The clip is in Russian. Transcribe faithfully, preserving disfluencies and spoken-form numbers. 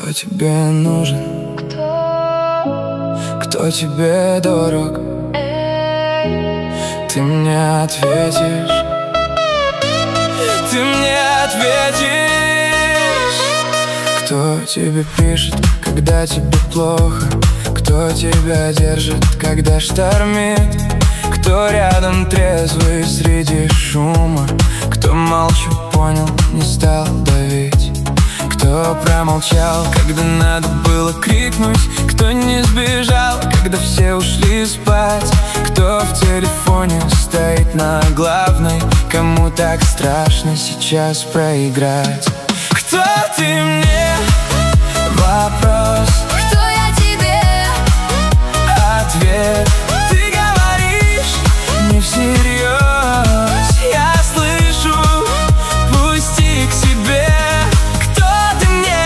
Кто тебе нужен? Кто тебе дорог? Ты мне ответишь. Ты мне ответишь. Кто тебе пишет, когда тебе плохо? Кто тебя держит, когда штормит? Кто рядом трезвый среди шума? Кто молча понял, не стал давить? Кто промолчал, когда надо было крикнуть? Кто не сбежал, когда все ушли спать? Кто в телефоне стоит на главной? Кому так страшно сейчас проиграть? Кто ты мне?